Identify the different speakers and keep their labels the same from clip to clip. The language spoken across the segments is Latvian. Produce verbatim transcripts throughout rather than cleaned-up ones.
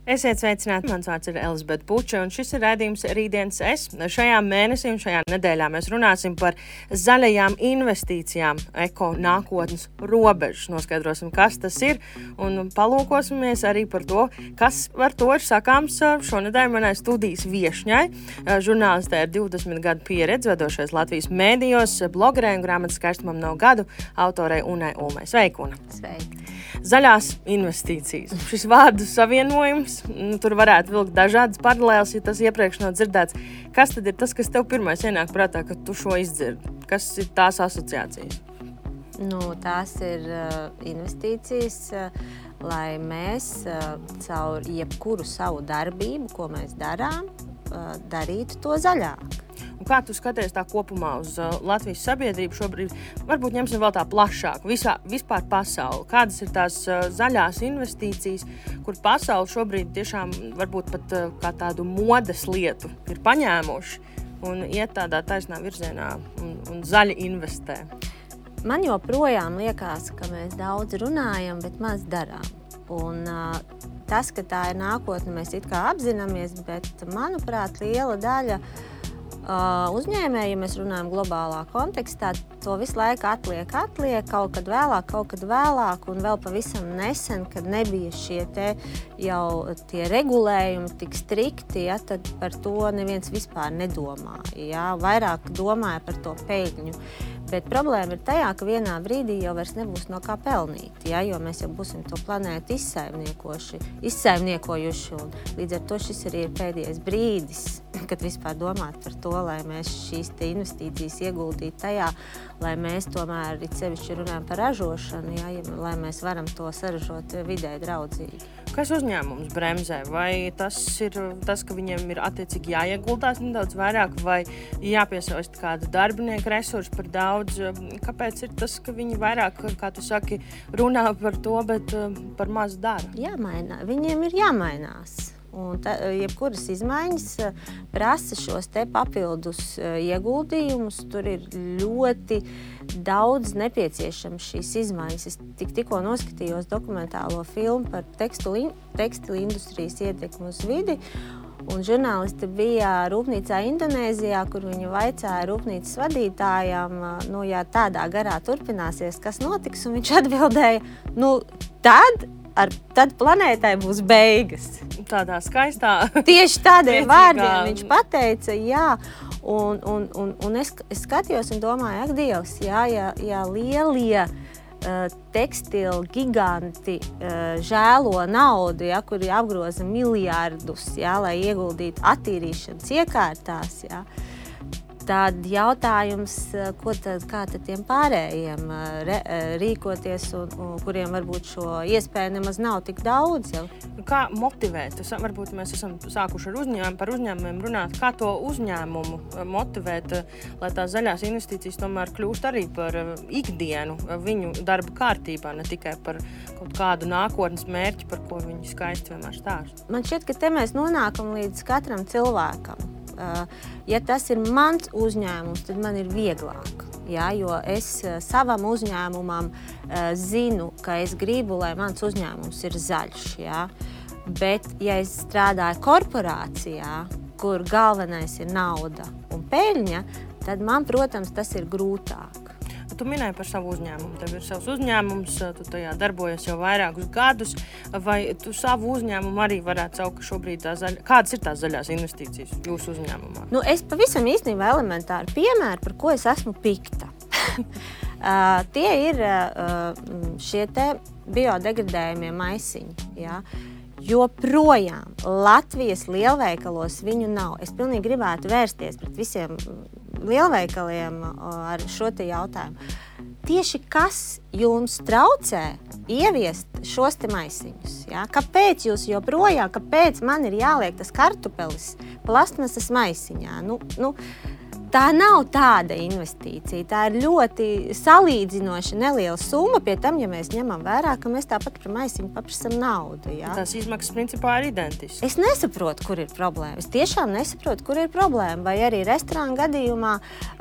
Speaker 1: Esiet sveicināti, mans vārds ir Elizabete Puča, un šis ir raidījums Rītdienas es. Šajā mēnesī un šajā nedēļā mēs runāsim par zaļajām investīcijām, eko nākotnes robežas. Noskaidrosim, kas tas ir, un palūkosimies arī par to, kas par to ir sakāms šonedēļ manai studijas viešņai. Žurnālistē ir divdesmit gadu pieredze, vedošais Latvijas mēdījos, blogerē un grāmatas skaistumam nav gadu, autorei Unai Ulmai. Sveiki, Una!
Speaker 2: Sveiki!
Speaker 1: Zaļās investīcijas. Šis vārdu savienojums, nu, tur varētu vilkt dažādas paralēles, ja tas iepriekš nav dzirdēts. Kas tad ir tas, kas tev pirmais ienāk prātā, kad tu šo izdzirdi? Kas ir tās asociācijas?
Speaker 2: Nu, tās ir uh, investīcijas, uh, lai mēs uh, caur jebkuru savu darbību, ko mēs darām, uh, darītu to zaļāk.
Speaker 1: Un kā tu skaties tā kopumā uz uh, Latvijas sabiedrību šobrīd? Varbūt ņemsim vēl tā plašāk, visā, vispār pasauli. Kādas ir tās uh, zaļās investīcijas, kur pasauli šobrīd tiešām varbūt pat uh, kā tādu modes lietu ir paņēmuši un iet tādā taisnā virzienā un, un zaļi investē?
Speaker 2: Man joprojām liekas, ka mēs daudz runājam, bet maz darām. Un uh, tas, ka tā ir nākotne, mēs it kā apzināmies, bet, manuprāt, liela daļa Uh, uzņēmēji, ja mēs runājam globālā kontekstā, to visu laiku atliek, atliek, kaut kad vēlāk, kaut kad vēlāk, un vēl pavisam nesen, kad nebija šie te jau tie regulējumi tik strikti, ja, tad par to neviens vispār nedomāja, ja, vairāk domāja par to peļņu. Bet problēma ir tajā, ka vienā brīdī jau vairs nebūs no kā pelnīt, ja, jo mēs jau būsim to planētu izsaimniekoši, izsaimniekojuši, un līdz ar to šis arī ir pēdējais brīdis, kad vispār domāt par to, lai mēs šīs te investīcijas ieguldītu tajā, lai mēs tomēr it sevišķi runājam par ražošanu, ja, lai mēs varam to saražot vidē draudzīgi.
Speaker 1: Kas uzņēmums bremzē? Vai tas ir tas, ka viņiem ir attiecīgi jāieguldās nedaudz vairāk, vai jāpiesaist kādu darbinieku resursu par daudz? Kāpēc ir tas, ka viņi vairāk, kā tu saki, runā par to, bet par maz dara?
Speaker 2: Jāmainā. Viņiem ir jāmainās. Un ta, jebkuras izmaiņas prasa šos te papildus ieguldījumus. Tur ir ļoti daudz nepieciešams šīs izmaiņas. Es tik, tikko noskatījos dokumentālo filmu par tekstilu, tekstilu industrijas ietekmi uz vidi. Un žurnālisti bija rūpnīcā Indonēzijā, kur viņi vaicāja rūpnīcas vadītājām, nu, ja tādā garā turpināsies, kas notiks, un viņš atbildēja, nu, tad, ar, tad planētai būs beigas.
Speaker 1: Tādā skaistā.
Speaker 2: Tieši tādiem vārdiem viņš pateica, jā, un, un, un, un es, es skatījos un domāju, ak, Dievs, jā, ja, ja lielie uh, tekstilu giganti uh, žēlo naudu, ja, kuri apgroza miljārdus, ja, lai ieguldītu attīrīšanas iekārtās, ja, tad jautājums, ko tad, kā tad tiem pārējiem re, rīkoties, un, un kuriem varbūt šo iespēju nemaz nav tik daudz. Jau.
Speaker 1: Kā motivēt? Varbūt mēs esam sākuši ar uzņēmumu, par uzņēmumiem runāt. Kā to uzņēmumu motivēt, lai tās zaļās investīcijas tomēr kļūst arī par ikdienu viņu darba kārtībā, ne tikai par kaut kādu nākotnes mērķi, par ko viņi skaisti vienmēr stāsta?
Speaker 2: Man šķiet, ka te mēs nonākam līdz katram cilvēkam. Ja tas ir mans uzņēmums, tad man ir vieglāk, ja, jo es savam uzņēmumam zinu, ka es gribu, lai mans uzņēmums ir zaļš. Ja. Bet, ja es strādāju korporācijā, kur galvenais ir nauda un peļņa, tad man, protams, tas ir grūtāk.
Speaker 1: Tu minēji par savu uzņēmumu. Tev ir savs uzņēmums, tu tajā darbojies jau vairākus gadus, vai tu savu uzņēmumu arī varētu saukt, ka šobrīd tā zaļa... Kādas ir tās zaļās investīcijas jūsu uzņēmumā?
Speaker 2: Nu, es pavisam īstenībā elementāri piemēru, par ko es esmu pikta. uh, tie ir uh, šie te biodegradējumie maisiņi, ja? Joprojām Latvijas lielveikalos viņu nav. Es pilnīgi gribētu vērsties pret visiem lielveikaliem ar šo te jautājumu. Tieši kas jums traucē ieviest šos te maisiņus? Ja? Kāpēc jūs joprojām, kāpēc man ir jāliek tas kartupelis plastmasas maisiņā? Nu, nu, tā nav tāda investīcija. Tā ir ļoti salīdzinoši neliela summa, pie tam, ja mēs ņemam vērā, ka mēs tāpat par maisiņu paprasam naudu. Ja?
Speaker 1: Tās izmaksas principā ir identiskas.
Speaker 2: Es nesaprotu, kur ir problēma. Es tiešām nesaprotu, kur ir problēma. Vai arī restorāna gadījumā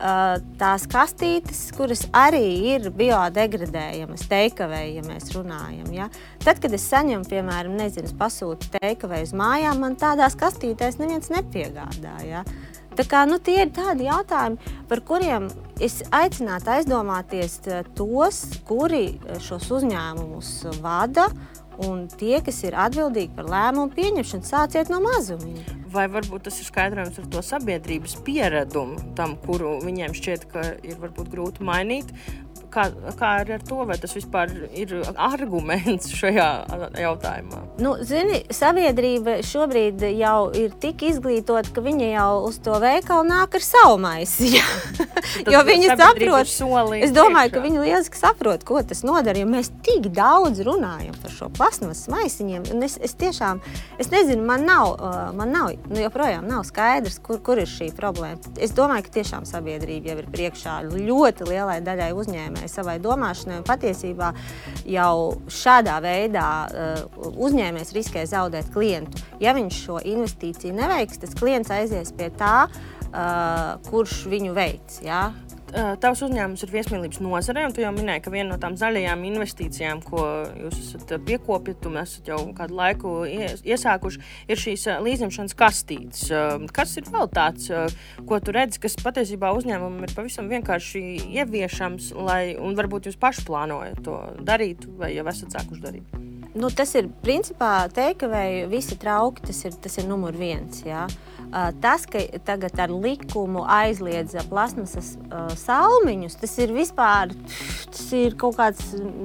Speaker 2: tās kastītes, kuras arī ir biodegradējamas, take-away, ja mēs runājam. Ja? Tad, kad es saņemu, piemēram, nezinu, pasūtu take-away uz mājām, man tādās kastītēs neviens nepiegādā. Ja? Tā kā, nu, tie ir tādi jautājumi, par kuriem es aicinātu aizdomāties tos, kuri šos uzņēmumus vada un tie, kas ir atbildīgi par lēmumu pieņemšanu, sāciet no mazumiem.
Speaker 1: Vai varbūt tas ir skaidrojums ar to sabiedrības pieradumu, tam, kuru viņiem šķiet, ka ir varbūt grūti mainīt? Kā, kā ir ar to, vai tas vispār ir arguments šajā jautājumā?
Speaker 2: Nu, zini, sabiedrība šobrīd jau ir tik izglītota, ka viņa jau uz to veikalu nāk ar savu maisi. Jo viņi saprot, es domāju, ka viņi lieliski saprot, ko tas nodara, jo mēs tik daudz runājam par šo plasmasas maisiņiem. Un es, es tiešām, es nezinu, man nav, man nav, nu joprojām nav skaidrs, kur, kur ir šī problēma. Es domāju, ka tiešām sabiedrība jau ir priekšā ļoti lielai daļai uzņēmēji savai domāšanai, un patiesībā jau šādā veidā uh, uzņēmējs riskē zaudēt klientu. Ja viņš šo investīciju neveiks, tas klients aizies pie tā, uh, kurš viņu veic. Ja?
Speaker 1: Tavs uzņēmums ir viesmīlības nozarē, un tu jau minēji, ka viena no tām zaļajām investīcijām, ko jūs esat piekopjat un esat jau kādu laiku iesākuši, ir šīs līdzņemšanas kastītes. Kas ir vēl tāds, ko tu redzi, kas patiesībā uzņēmumam ir pavisam vienkārši ieviešams, lai, un varbūt jūs paši plānojat to darīt, vai jau esat sākuši darīt?
Speaker 2: Nu, tas ir, principā, take-away, visi trauki, tas ir, tas ir numur viens, jā. Tas, ka tagad ar likumu aizliedz plasmasas uh, salmiņus, tas ir vispār, tas ir kaut kāds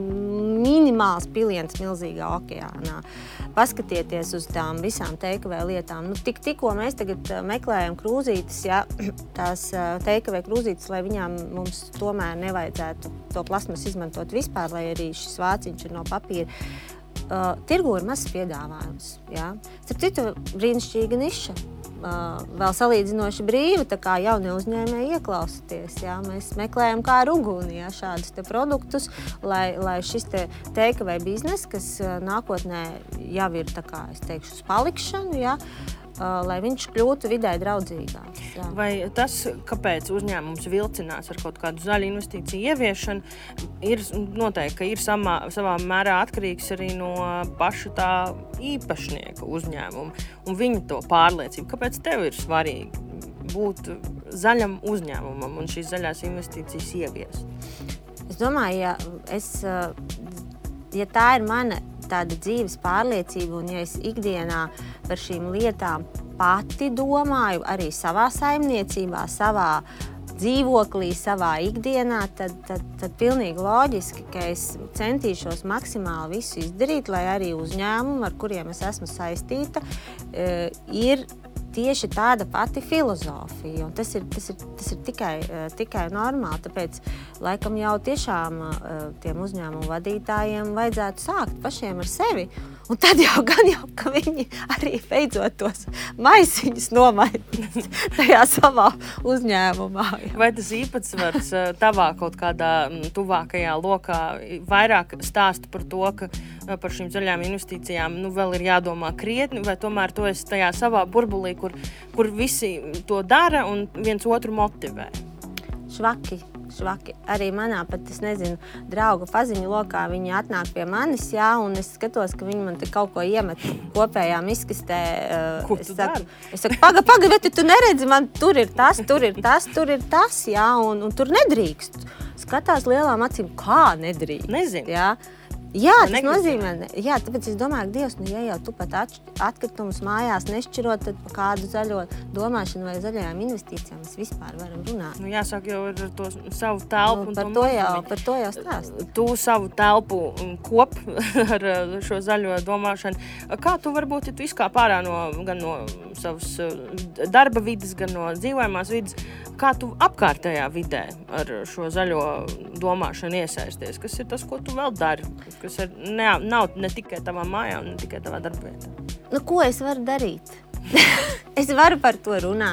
Speaker 2: minimāls piliens milzīgā okeānā. Paskatieties uz tām visām take-away lietām. Nu, tik, tikko mēs tagad meklējam krūzītes, ja, tās take-away krūzītes, lai viņām mums tomēr nevajadzētu to plasmasu izmantot vispār, lai arī šis vāciņš ir no papīra. Uh, tirgu ir mazs piedāvājums. Ja. Starp citu, brīnišķīga niša. Uh, vēl salīdzinoši brīvi, tā kā jaunie uzņēmēji ieklausoties. Ja. Mēs meklējam kā ar uguni, ja, šādus te produktus, lai, lai šis te take-away biznes, kas uh, nākotnē jau ir, tā kā es teikšu, uz palikšanu, ja, uh, lai viņš kļūtu vidē draudzīgāks. Ja.
Speaker 1: Vai tas, kāpēc uzņēmums vilcinās ar kaut kādu zaļu investīciju ieviešanu, ir noteikti, ka ir samā, savā mērā atkarīgs arī no paša tā īpašnieka uzņēmuma un viņa to pārliecību. Kāpēc tev ir svarīgi būt zaļam uzņēmumam un šīs zaļās investīcijas ieviest?
Speaker 2: Es domāju, ja, es, ja tā ir mana tāda dzīves pārliecība un ja es ikdienā par šīm lietām pati domāju, arī savā saimniecībā, savā dzīvoklī, savā ikdienā, tad, tad, tad pilnīgi loģiski, ka es centīšos maksimāli visu izdarīt, lai arī uzņēmumi, ar kuriem es esmu saistīta, ir tieši tāda pati filozofija. Un tas ir, tas ir, tas ir tikai, tikai normāli, tāpēc laikam jau tiešām tiem uzņēmumu vadītājiem vajadzētu sākt pašiem ar sevi. Un tad jau gan jau, ka viņi arī beidzot tos maisiņus nomainīs tajā savā uzņēmumā. Jā.
Speaker 1: Vai tas īpatsvars tavā kaut kādā tuvākajā lokā vairāk stāsta par to, ka par šīm zaļām investīcijām nu, vēl ir jādomā krietni, vai tomēr tu esi tajā savā burbulī, kur, kur visi to dara un viens otru motivē?
Speaker 2: Švaki. Švaki. Arī manā pat, es nezinu, draugu paziņu lokā viņi atnāk pie manis, jā, un es skatos, ka viņi man te kaut ko iemet kopējā miskastē.
Speaker 1: Ko
Speaker 2: es
Speaker 1: tu
Speaker 2: saku,
Speaker 1: dari?
Speaker 2: Es saku, paga, paga, bet tu neredzi, man tur ir tas, tur ir tas, tur ir tas, jā, un, un tur nedrīkst. Skatās lielām acīm, kā nedrīkst.
Speaker 1: Nezinu.
Speaker 2: Jā. Jā, tas
Speaker 1: Negribēju.
Speaker 2: nozīmē, jā, tāpēc es domāju, ka Dievs, nu, ja jau tu pat atkritumus mājās nešķirot, tad par kādu zaļo domāšanu vai zaļajām investīcijām mēs vispār varam runāt.
Speaker 1: Nu, jāsaka jau ar to savu telpu.
Speaker 2: Nu,
Speaker 1: un
Speaker 2: par,
Speaker 1: to
Speaker 2: to jau,
Speaker 1: mazumiņu.
Speaker 2: par to jau stāst.
Speaker 1: Tu savu telpu kop ar šo zaļo domāšanu. Kā tu varbūt, ja tu izkāp ārā no, gan no savas darba vides, gan no dzīvojamās vides, kā tu apkārtējā vidē ar šo zaļo domāšanu iesaisties? Kas ir tas, ko tu vēl dari? Kas ir, ne, nav ne tikai tavā mājā un ne tikai tavā darba vietā?
Speaker 2: Nu, ko es varu darīt? Es varu par to runāt.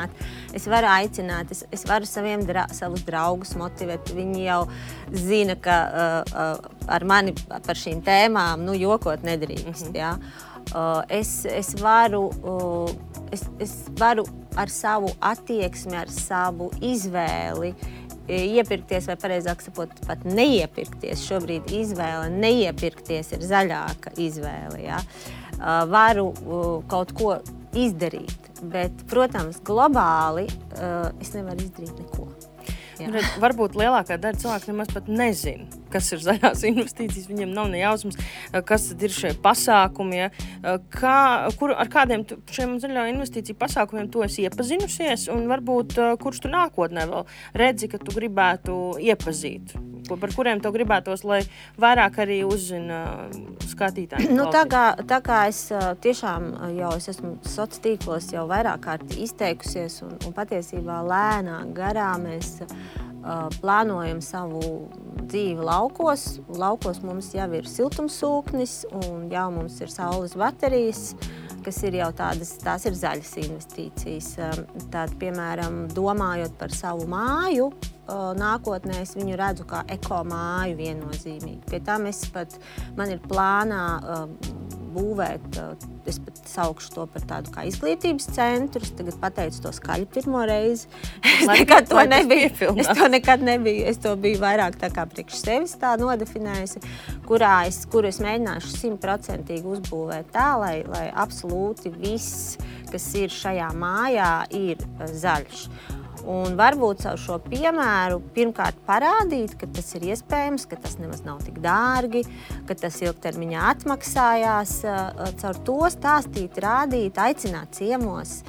Speaker 2: es varu aicināt, es, es varu saviem dra, savus draugus motivēt. Viņi jau zina, ka uh, uh, ar mani par šīm tēmām nu, jokot nedrīkst. Mm-hmm. Ja? Uh, es, es, varu, uh, es, es varu ar savu attieksmi, ar savu izvēli iepirkties, vai pareizāk sakot, pat neiepirkties. Šobrīd izvēle neiepirkties ir zaļāka izvēle. Ja? Uh, varu uh, kaut ko izdarīt, bet, protams, globāli uh, es nevaru izdarīt neko.
Speaker 1: Redz, varbūt lielākā daļa cilvēku nemaz pat nezina, kas ir zaļās investīcijas, viņiem nav ne jausmas, kas tad ir šie pasākumi, ja? Kā, kur, ar kādiem tu, šiem zaļā investīciju pasākumiem tu esi iepazinusies, un varbūt kurš tu nākotnē vēl redzi, ka tu gribētu iepazīt, par kuriem tev gribētos, lai vairāk arī uzzina skatītāji.
Speaker 2: Nu, tā, kā, tā kā es tiešām jau es esmu sociālos tīklos jau vairāk kārt izteikusies, un, un patiesībā lēnāk garā mēs Uh, plānojam savu dzīvi laukos. Laukos mums jau ir siltumsūknis un jau mums ir saules baterijas, kas ir jau tādas, tās ir zaļas investīcijas. Uh, tād, piemēram, domājot par savu māju, uh, nākotnē es viņu redzu kā eko māju viennozīmīgi. Pie tam es pat, man ir plānā uh, būvēt, es pat saukšu to par tādu kā izglītības centru. Es tagad pateicu to skaļi pirmo reizi. Es nekad to nebiju. Es to nekad nebiju. Es to biju vairāk tā kā priekš sevis tā nodefinējusi, kurā es, kuru es mēģināšu simtprocentīgi uzbūvēt tā, lai, lai absolūti viss, kas ir šajā mājā, ir zaļš. Un varbūt savu šo piemēru pirmkārt parādīt, ka tas ir iespējams, ka tas nemaz nav tik dārgi, ka tas ilgtermiņā atmaksājās, caur to stāstīt, rādīt, aicināt ciemos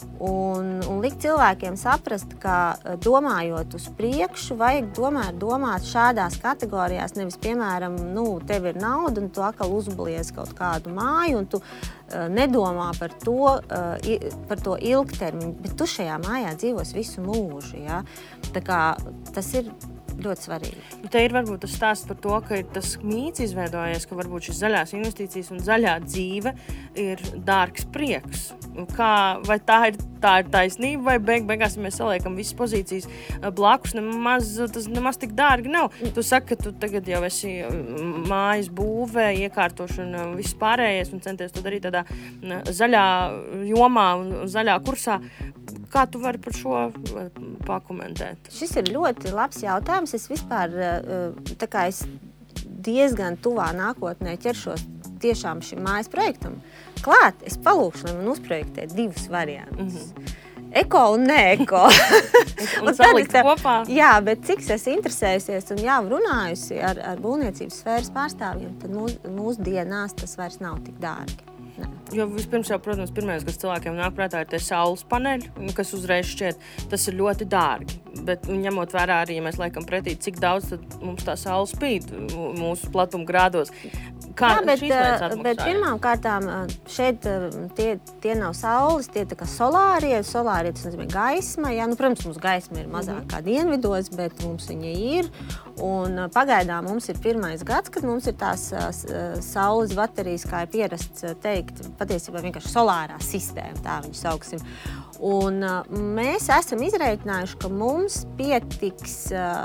Speaker 2: un, un likt cilvēkiem saprast, ka domājot uz priekšu, vajag domāt, domāt šādās kategorijās, nevis, piemēram, nu, tev ir nauda un tu atkal uzblies kaut kādu māju un tu nedomā par to, par to ilgtermiņu, bet tu šajā mājā dzīvos visu mūžu. Ja? Tā kā tas ir ļoti svarīgi.
Speaker 1: Te ir varbūt tas stāsts par to, ka ir tas mīts izveidojies, ka varbūt šis zaļās investīcijas un zaļā dzīve ir dārgs prieks. Kā, vai tā ir, tā ir taisnība, vai beig, beigās, ja mēs saliekam visas pozīcijas blakus, nemaz, tas nemaz tik dārgi nav. Tu saki, ka tu tagad jau esi mājas būvē, iekārtošana, viss pārējais un centies to darīt tādā zaļā jomā un zaļā kursā. Kā tu vari par šo pakomentēt?
Speaker 2: Šis ir ļoti labs jautājums. Es vispār, tā kā es diezgan tuvā nākotnē ķeršos tiešām šim mājas projektam klāt, es palūkšu, lai man uzprojektē divus variantus. Mm-hmm. Eko un ne-eko.
Speaker 1: un un salikt kopā.
Speaker 2: Jā, bet cik es interesējusies un jau runājusi ar, ar būvniecības sfēras pārstāvjiem, tad mūs, mūsdienās tas vairs nav tik dārgi. Ne.
Speaker 1: Jo vispirms jau, protams, pirmais, kas cilvēkiem nāk prātā, ir tie saules paneļi, kas uzreiz šķiet, tas ir ļoti dārgi. Bet ņemot vērā arī, ja mēs laikam pretī, cik daudz tad mums tā saule spīd mūsu platuma grādos. Kā
Speaker 2: Jā, bet,
Speaker 1: šīs lietas atmaksāja?
Speaker 2: Bet pirmām kārtām šeit tie, tie nav saules, tie tā kā solārie. Solārie tas nozīmē gaisma. Jā, nu, protams, mums gaisma ir mazāk mm-hmm. kā dienvidos, bet mums viņa ir. Un pagaidām mums ir pirmais gads, kad mums ir tās saules baterijas, kā ir pierasts teikt, patiesībā vienkārši solārā sistēma, tā viņu sauksim. Un mēs esam izreikinājuši, ka mums pietiks,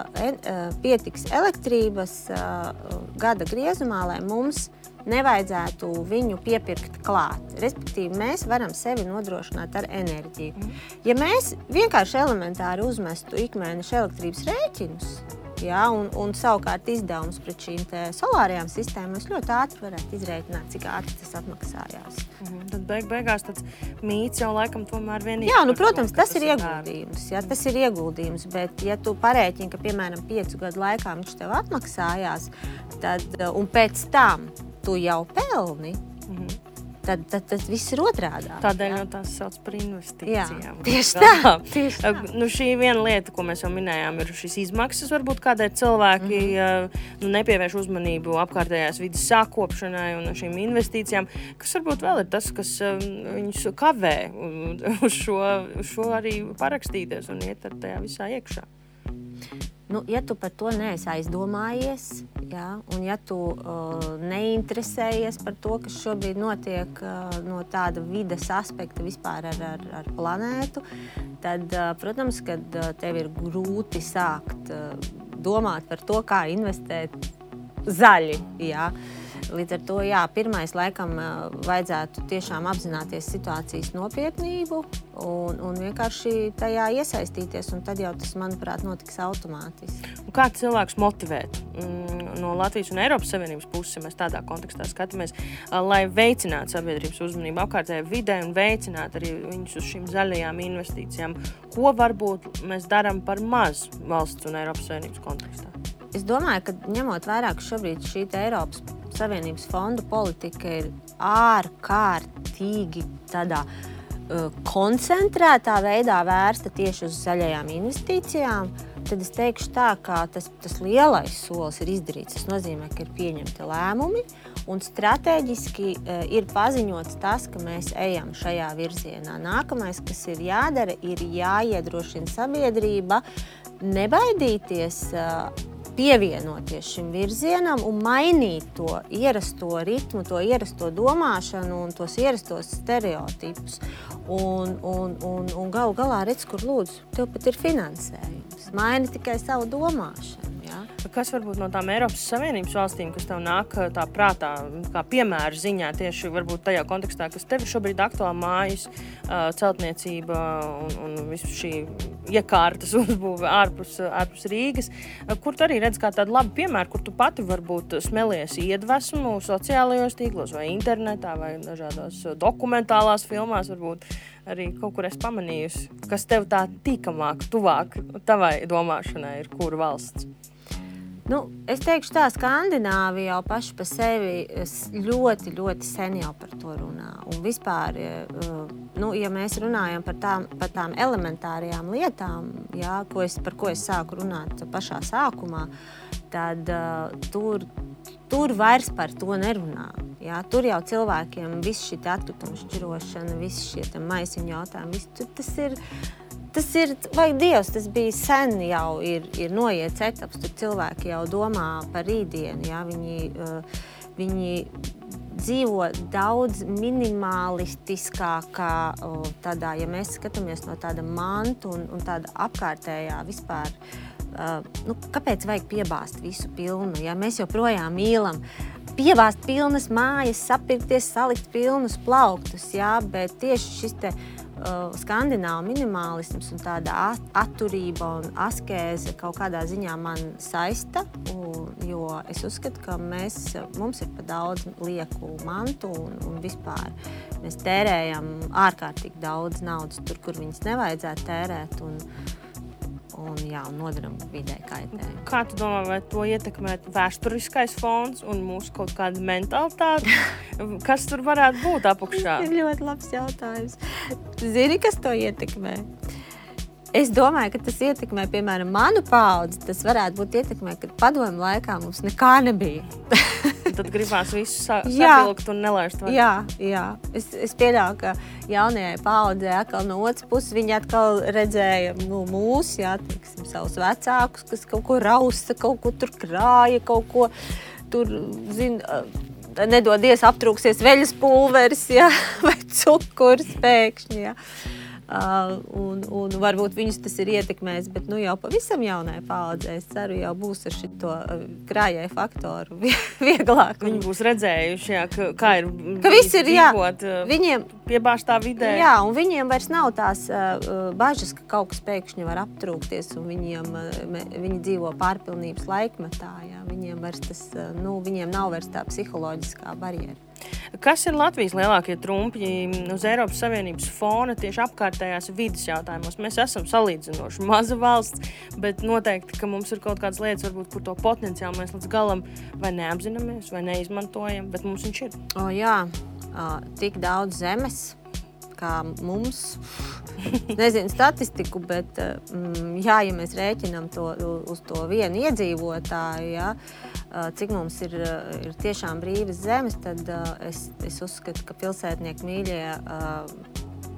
Speaker 2: pietiks elektrības gada griezumā, lai mums nevajadzētu viņu piepirkt klāt. Respektīvi, mēs varam sevi nodrošināt ar enerģiju. Mm. Ja mēs vienkārši elementāri uzmestu ikmēneša elektrības rēķinus, jā, un, un savukārt izdevums pret šīm te solārajām sistēmām, mēs ļoti ātri varētu izrēķināt, cik ātri tas atmaksājās.
Speaker 1: Mhm. Tad beig, beigās tāds mīts jau laikam tomēr vienīgi.
Speaker 2: Jā, nu, protams, tas, tas ir ieguldījums. Jā, tas ir ieguldījums, bet ja tu parēķini, ka, piemēram, piecu gadu laikā viņš tev atmaksājās, tad, un pēc tam tu jau pelni, mhm. Tad, tad, tad viss ir otrādā.
Speaker 1: Tādēļ jau tās sauc par investīcijām.
Speaker 2: Jā, tieši tā, tieši tā.
Speaker 1: Nu, šī viena lieta, ko mēs jau minējām, ir šīs izmaksas, varbūt kādēļ cilvēki mm-hmm. nu, nepievērš uzmanību apkārtējās vidas sākopšanai un šīm investīcijām, kas varbūt vēl ir tas, kas viņus kavē uz šo, uz šo arī parakstīties un iet ar tajā visā iekšā.
Speaker 2: Nu, ja tu par to neesi aizdomājies, jā, un ja tu uh, neinteresējies par to, kas šobrīd notiek uh, no tāda vides aspekta vispār ar, ar, ar planētu, tad, uh, protams, kad uh, tev ir grūti sākt uh, domāt par to, kā investēt zaļi, jā. Līdz ar to, jā, pirmais laikam vajadzētu tiešām apzināties situācijas nopietnību un, un vienkārši tajā iesaistīties, un tad jau tas, manuprāt, notiks automātiski.
Speaker 1: Kā cilvēks motivēt no Latvijas un Eiropas Savienības puses, ja mēs tādā kontekstā skatāmies, lai veicinātu sabiedrības uzmanību apkārtējai vidē un veicinātu arī viņus uz šīm zaļajām investīcijām? Ko varbūt mēs darām par maz valsts un Eiropas Savienības kontekstā?
Speaker 2: Es domāju, ka ņemot vērā, ka šobrīd šī Eiropas Savienības fondu politika ir ārkārtīgi tādā uh, koncentrētā veidā vērsta tieši uz zaļajām investīcijām, tad es teikšu tā, ka tas, tas lielais solis ir izdarīts. Tas nozīmē, ka ir pieņemti lēmumi un strateģiski uh, ir paziņots tas, ka mēs ejam šajā virzienā. Nākamais, kas ir jādara, ir jāiedrošina sabiedrība nebaidīties uh, pievienoties šim virzienam un mainīt to ierasto ritmu, to ierasto domāšanu un tos ierastos stereotipus. Un, un, un, un galu galā redz, kur lūdzu, tev pat ir finansējums. Maini tikai savu domāšanu. Ja?
Speaker 1: Kas varbūt no tām Eiropas Savienības valstīm, kas tev nāk tā prātā, kā piemēra ziņā tieši varbūt tajā kontekstā, kas tev šobrīd aktuāli mājas, celtniecība un, un visu šī iekārtas uzbūve ārpus, ārpus Rīgas, kur tu arī redz kā tādu labu piemēru, kur tu pati varbūt smelies iedvesmu sociālajos tīklos vai internetā vai dažādās dokumentālās filmās, varbūt arī kaut kur es pamanījusi, kas tev tā tīkamāk, tuvāk tavai domāšanai ir kura valsts?
Speaker 2: Nu, es teikšu tā, Skandināvija jau paši pa sevi ļoti, ļoti sen jau par to runā. Un vispār, nu, ja mēs runājam par tām, par tām elementārajām lietām, jā, ko es, par ko es sāku runāt pašā sākumā, tad uh, tur, tur vairs par to nerunā. Jā. Tur jau cilvēkiem viss šī atkritumu šķirošana, viss šie maisiņu jautājumi, viss, tur, tas ir... Tas ir, vai Dievs, tas bija sen jau ir, ir noiets etaps, tur cilvēki jau domā par rītdienu, jā, viņi, uh, viņi dzīvo daudz minimalistiskākā uh, tādā, ja mēs skatāmies no tāda mantu un, un tāda apkārtējā vispār, uh, nu, kāpēc vajag piebāzt visu pilnu, ja mēs joprojām mīlam piebāzt pilnas mājas, sapirkties, salikt pilnus plauktus, jā, bet tieši šis te Uh, skandināvu minimālisms un tāda atturība un askēze kaut kādā ziņā man saista, un, jo es uzskatu, ka mēs, mums ir pa daudz lieku mantu un, un vispār mēs tērējam ārkārtīgi daudz naudas tur, kur viņas nevajadzētu tērēt un, un, jā, un nodaram vidē kaitējumu.
Speaker 1: Kā tu domā, vai to ietekmē vēsturiskais fons un mūsu kaut kāda mentalitāte? Kas tur varētu būt apakšā?
Speaker 2: Tas ir ļoti labs jautājums. Zini, kas to ietekmē? Es domāju, ka tas ietekmē, piemēram, manu paudzi. Tas varētu būt ietekmē, kad padomu laikā mums nekā nebija.
Speaker 1: Tad gribās visu sa sapilkt un nelaist vaļā.
Speaker 2: Jā, jā. Es, es pieļauju, ka jaunajai paudzei atkal no otras puses viņi atkal redzēja nu, mūs, jā, tiksim, savus vecākus, kas kaut ko rausta, kaut ko tur krāja, kaut ko tur, zin, nedodies aptrūksies veļas pulveris, jā, vai cukurs pēkšņi, jā. Uh, un, un varbūt viņus tas ir ietekmējis, bet nu jau pavisam jaunai paaudzē, es ceru, jau būs ar šito krājēju faktoru vieglāk.
Speaker 1: Viņi būs redzējuši, jā, ka, kā ir,
Speaker 2: ka viss ir
Speaker 1: dzīvot
Speaker 2: jā, viņiem,
Speaker 1: piebāžtā vidē.
Speaker 2: Jā, un viņiem vairs nav tās uh, bažas, ka kaut kas pēkšņi var aptrūkties, un viņiem, uh, viņi dzīvo pārpilnības laikmetā, jā. Viņiem vairs tas, uh, nu, viņiem nav vairs tā psiholoģiskā barjera.
Speaker 1: Kas ir Latvijas lielākie trumpļi uz Eiropas Savienības fona tieši apkārtējās vides jautājumos? Mēs esam salīdzinoši maza valsts, bet noteikti, ka mums ir kaut kādas lietas, varbūt, kur to potenciāli mēs līdz galam vai neapzināmies, vai neizmantojam, bet mums viņš ir.
Speaker 2: O, jā, tik daudz zemes, kā mums, nezinu statistiku, bet jā, ja mēs rēķinam to uz to vienu iedzīvotāju, jā, cik mums ir, ir tiešām brīvas zemes, tad es, es uzskatu, ka pilsētnieku mīļie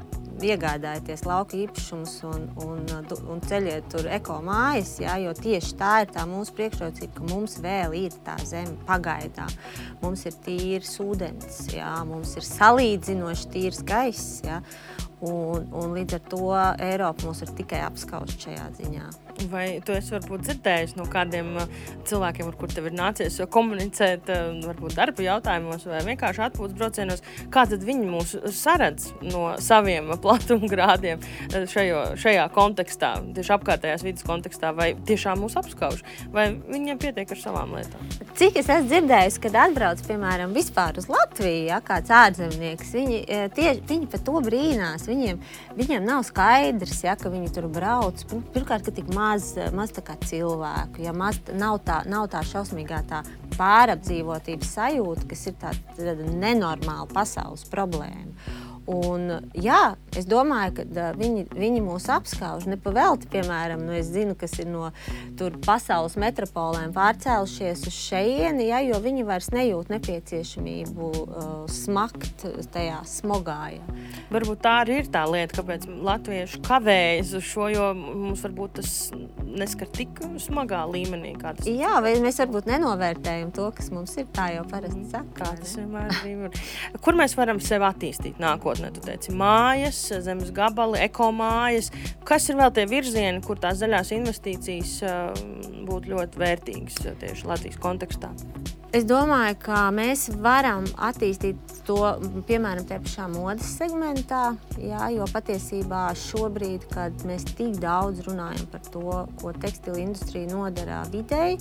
Speaker 2: iegādājieties lauka īpašumus un, un, un ceļiet tur eko mājas, jā, jo tieši tā ir tā mūsu priekšrocība, ka mums vēl ir tā zeme pagaidā. Mums ir tīrs ūdens, jā, mums ir salīdzinoši tīrs gaiss, jā, un, un līdz ar to Eiropa mūs ir tikai apskaust šajā ziņā.
Speaker 1: Vai tu esi varbūt dzirdējis no kādiem cilvēkiem, ar kur tev ir nācies komunicēt, varbūt darba jautājumos vai vienkārši atpūtas braucienos, kā tad viņi mūs saredz no saviem platumgrādiem šajo, šajā kontekstā, tieši apkārtējās vidas kontekstā, vai tiešām mūs apskauž, vai viņiem pietiek ar savām lietām?
Speaker 2: Cik es esmu dzirdējis, kad atbrauc, piemēram, vispār uz Latviju, ja, kāds ārzemnieks, viņi, tie, viņi par to brīnās, viņiem, viņiem nav skaidrs, ja, ka viņi tur brauc, pirmkārt, ka tik maz, maz tā kā cilvēku, ja maz nav tā, nav tā šausmīgā tā pārapdzīvotības sajūta, kas ir tā, tā nenormāla pasaules problēma. Un, jā, es domāju, ka viņi, viņi mūs apskauž nepavelti, piemēram, nu, es zinu, kas ir no tur pasaules metropolēm pārcēlušies uz šeieni, ja, jo viņi vairs nejūt nepieciešamību uh, smakt tajā smogā. Ja.
Speaker 1: Varbūt tā arī ir tā lieta, kāpēc latvieši kavējas uz šo, jo mums varbūt tas neskar tik smagā līmenī, kā tas.
Speaker 2: Jā, vai mēs varbūt nenovērtējam to, kas mums ir, tā jau parasti saka.
Speaker 1: Kā tas vienmēr ir. Kur mēs varam sevi attīstīt nākotnē? Tu teici, mājas, zemes gabali, ekomājas. Kas ir vēl tie virzieni, kur tās zaļās investīcijas uh, būtu ļoti vērtīgas tieši Latvijas kontekstā?
Speaker 2: Es domāju, ka mēs varam attīstīt to, piemēram, tie pašā modes segmentā, jā, jo patiesībā šobrīd, kad mēs tik daudz runājam par to, ko tekstila industrija nodara videi,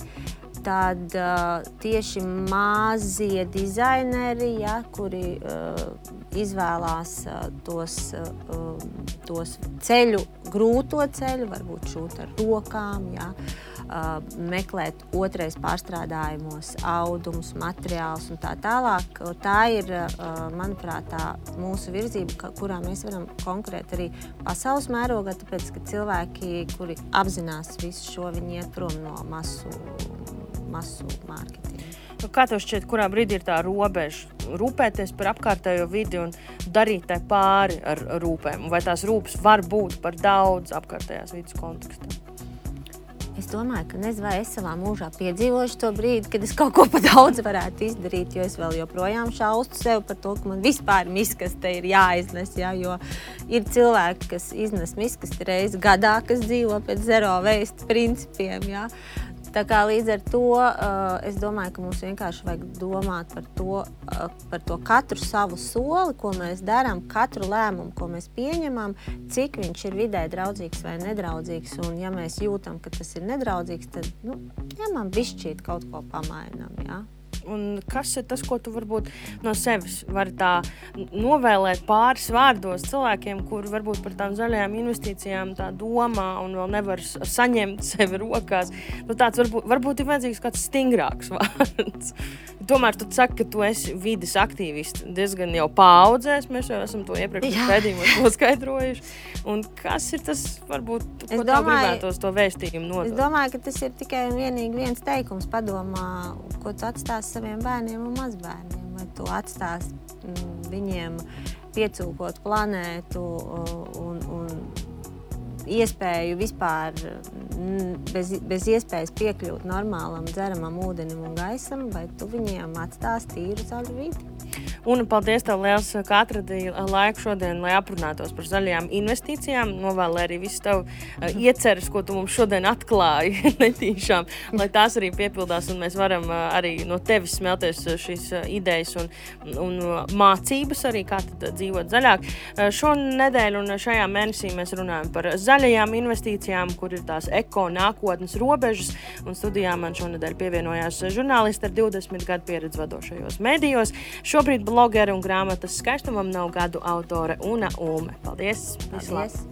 Speaker 2: tad uh, tieši mazie dizaineri, ja, kuri uh, izvēlās uh, tos, uh, tos ceļu, grūto ceļu, varbūt šūt ar rokām, ja, uh, meklēt otrais pārstrādājumos audumus, materiālus un tā tālāk. Tā ir, uh, manuprāt, tā mūsu virzība, kurā mēs varam konkurēt arī pasaules mērogā, tāpēc, ka cilvēki, kuri apzinās visu šo, viņi iet prom no masu masu mārketingu.
Speaker 1: Kā tev šķiet, kurā brīdī ir tā robeža? Rūpēties par apkārtējo vidi un darīt tai pāri ar rūpēm? Vai tās rūpes var būt par daudz apkārtējās vidas kontekstā?
Speaker 2: Es domāju, ka nezinu, vai es savā mūžā piedzīvošu to brīdi, kad es kaut ko pa daudz varētu izdarīt, jo es vēl joprojām šaustu sev par to, ka man vispār miskaste ir jāiznes, jā, jo ir cilvēki, kas iznes miskasti reizi gadā, kas dzīvo pēc zero waste principiem, jā. Tā kā līdz ar to uh, es domāju, ka mums vienkārši vajag domāt par to, uh, par to katru savu soli, ko mēs darām, katru lēmumu, ko mēs pieņemam, cik viņš ir vidē draudzīgs vai nedraudzīgs. Un ja mēs jūtam, ka tas ir nedraudzīgs, tad nu, ņemam bišķīt kaut ko pamainam, jā.
Speaker 1: Un kas ir tas, ko tu varbūt no sevis vari tā novēlēt pāris vārdos cilvēkiem, kuri varbūt par tām zaļajām investīcijām tā domā un vēl nevar saņemt sevi rokās? Nu, tāds varbūt, varbūt ir vajadzīgs kāds stingrāks vārds. Tomēr tu saki, ka tu esi vides aktīvists diezgan jau paaudzēs, mēs jau esam to iepriekš pēdījumos noskaidrojuši. Un kas ir tas, varbūt, ko tev gribētos to vēstījumu nodot?
Speaker 2: Es domāju, ka tas ir tikai un vienīgi viens teikums padomā, ko tu atstās saviem bērniem un mazbērniem. Vai tu atstās mm, viņiem piecūkot planētu un, un iespēju vispār bez, bez iespējas piekļūt normālam dzeramam ūdenim un gaisam, vai tu viņiem atstās tīru zaļu vidi?
Speaker 1: Un paldies tev liels, ka atradīji laiku šodien, lai aprunātos par zaļajām investīcijām. Novēlu arī visu tev uh, ieceres, ko tu mums šodien atklāji netīšām, lai tās arī piepildās un mēs varam uh, arī no tevis smelties šīs uh, idejas un, un uh, mācības arī, kā tad uh, dzīvot zaļāk. Uh, šo nedēļu un šajā mēnesī mēs runājam par zaļajām investīcijām, kur ir tās eko nākotnes robežas, un studijā man šonedēļ pievienojās žurnālisti ar divdesmit gadu pieredzi vadošajos medijos. Šobrīd blogeri un grāmatas Skaistumam nav gadu autore Una Ulme. Paldies!
Speaker 2: Paldies!